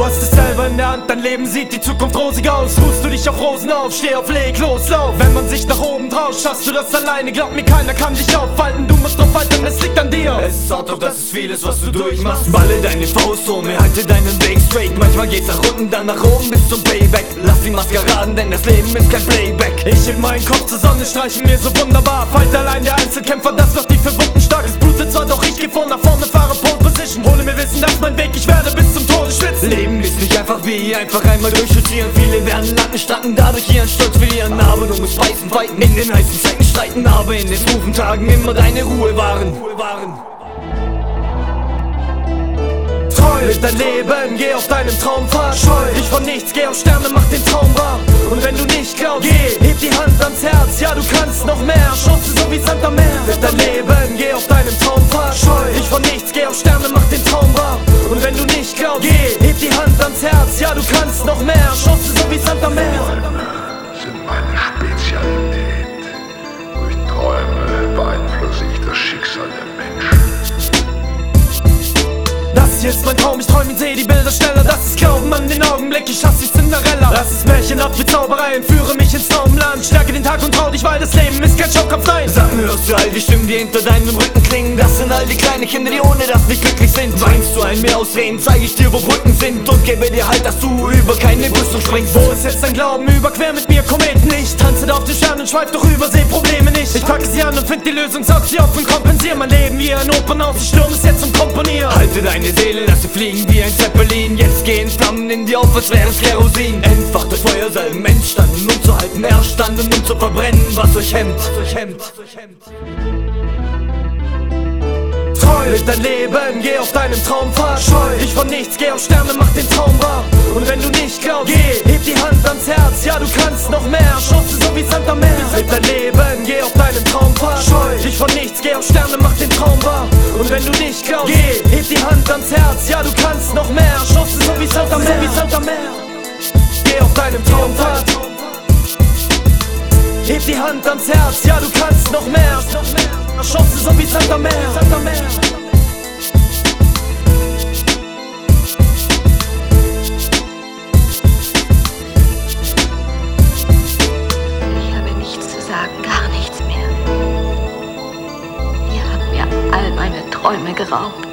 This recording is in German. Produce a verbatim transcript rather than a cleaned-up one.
Du hast es selber in der Hand, dein Leben sieht die Zukunft rosig aus. Ruhst du dich auf Rosen auf, steh auf, leg los, lauf. Wenn man sich nach oben traut, schaffst du das alleine. Glaub mir, keiner kann dich aufhalten, du musst drauf halten, es liegt an dir. Es ist hart, doch das ist vieles, was du durchmachst. Balle deine Faust um, halte deinen Weg straight. Manchmal geht's nach unten, dann nach oben bis zum Payback. Lass die Maskeraden, denn das Leben ist kein Playback. Ich in meinen Kopf zur Sonne, streichen mir so wunderbar. Fight allein der Einzelkämpfer, das macht die Verwundeten stark. Es blutet zwar, doch ich geh vor nach vorne, fahre Pole Position. Hole mir Wissen, das mein Weg, ich werde bis zum Tode schwitzen. Leben ist nicht einfach wie einfach einmal durchstudieren. Viele werden lange starten, dadurch ihren Stolz verlieren. Aber du musst beißen, fighten, in den heißen Zeiten streiten. Aber in den rufen Tagen immer deine Ruhe wahren. Treu mit dein Leben, geh auf deinem Traumpfad. Scheu dich von nichts, geh auf Sterne, mach den Traum wahr. Und wenn du nicht glaubst, geh, heb die Hand ans Herz. Ja, du kannst noch mehr, Chancen so wie Sand am Meer. Mit dein Leben, geh auf deinem Traumpfad. Scheu dich von nichts, geh auf Sterne, mach den Traum wahr. Und wenn du nicht glaubst, geh, heb die Hand ans Herz. Ja, du kannst noch mehr, Chancen so wie Sand am Meer. Träume sind meine Spezialität. Durch Träume beeinflusse ich das Schicksal der Menschen. Das hier ist mein Traum, ich träum ihn, seh die Bilder schneller. Das ist Glauben an den Augenblick, ich hasse die Cinderella. Das ist märchenhaft wie Zauberei, entführe mich ins Traumland. Stärke den Tag und trau dich, weil das Leben ist kein Schaukampf, nein. Sag mir, hörst du all die Stimmen, die hinter deinem Rücken klingen? Das sind all die kleinen Kinder, die ohne das nicht glücklich sind. Weinst du ein Meer ausreden, zeig ich dir, wo Brücken sind. Und gebe dir halt, dass du über keine Brüstung springst. Wo ist jetzt dein Glauben? Überquer mit mir Kometen nicht. Tanze da auf den Sternen, schweif doch über, seh Probleme nicht. Ich packe sie an und find die Lösung, saug sie auf und kompensier mein Leben wie ein Opernhaus. Ich stürm es jetzt zum Komponieren. Halte deine Seele, lass sie fliegen wie ein Zeppelin. Jetzt gehen Flammen in dir auf, als wäre es Kerosin. Entfacht das Feuer, selben entstanden, um zu halten, erstanden, um zu verbrennen, was euch hemmt. Treu mit dein Leben, geh auf deinem Traumpfad. Scheu dich von nichts, geh auf Sterne, mach den Traum wahr. Und wenn du nicht glaubst, geh, heb die Hand ans Herz. Ja, du kannst noch mehr, Chancen so wie Sand am Meer. Mit dein Leben, geh auf deinem Traumpfad. Scheu dich von nichts, geh auf Sterne, mach den Traum wahr. Und wenn du nicht glaubst, geh, heb die Hand ans Herz. Ja, du kannst noch mehr, Chancen so wie Sand am Meer. Geh auf deinem Traumpfad. Heb die Hand ans Herz, ja, du kannst noch mehr. Chancen so wie Sand am Meer. Ich habe nichts zu sagen, gar nichts mehr. Ihr habt mir all meine Träume geraubt.